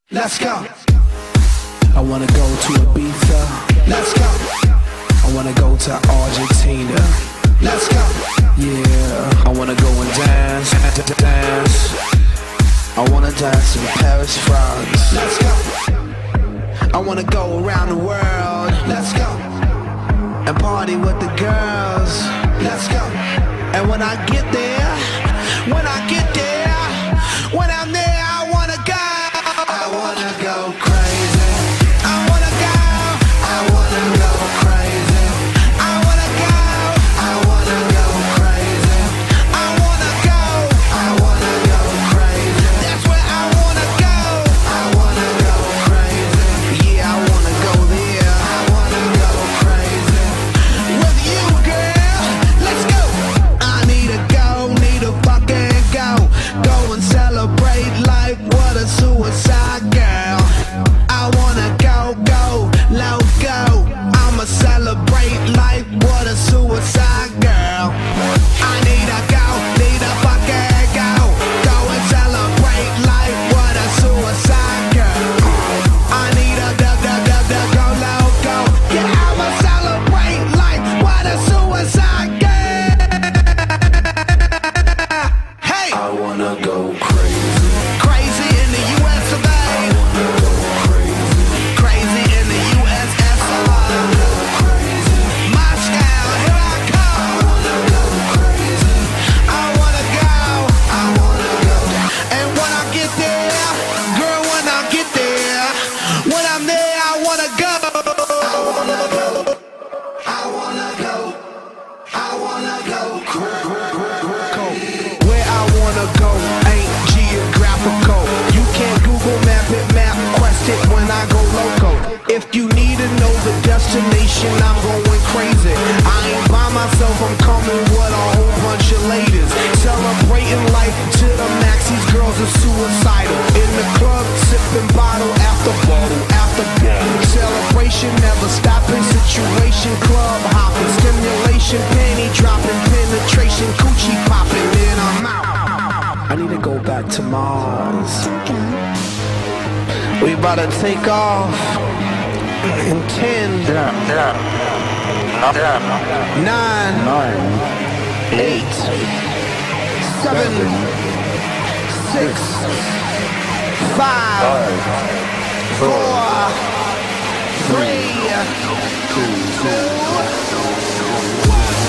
Let's go. I wanna go to Ibiza. Let's go. I wanna go to Argentina. Let's go. Yeah, I wanna go and dance. I wanna dance in Paris, France. Let's go. I wanna go around the world. Let's go. And party with the girls. Let's go. And when I get there, when I'm there, I wanna go. I wanna go crazy. I wanna go. I wanna go crazy. I wanna go. I wanna go crazy. I wanna go. I wanna go crazy. That's where I wanna go. I wanna go crazy. Yeah, I wanna go there. I wanna go crazy. With you, girl. Let's go. I need to go, need to fucking go. Go and celebrate life. What a suicide girl. I wanna go, loco. I'ma celebrate life. What a suicide girl. I need to go, need to fucking go. Go and celebrate life. What a suicide girl. I need to go loco. Yeah, I'ma celebrate life. What a suicide girl. Hey, I wanna go crazy. Crazy in the US of A. Crazy in the USSR. Moscow, here I come. I wanna go. And when I get there, girl, when I get there, when I'm there, I wanna go. I wanna go. I wanna go. I wanna go. Where I wanna go ain't geographical. You can't Google map it, map quest it when I go loco. If you need to know the destination, I'm going crazy. I ain't by myself, I'm coming with a whole bunch of ladies. Celebrating life to the max, these girls are suicidal. In the club, sipping bottle after bottle after bottle. Celebration never stopping, situation club hopping. Stimulation, panty dropping, penetration, coochie popping, then I'm out. I need to go back to Mars. We about to take off in 10, 9, 8, 7, 6, 5, 4, 3, 2, 1.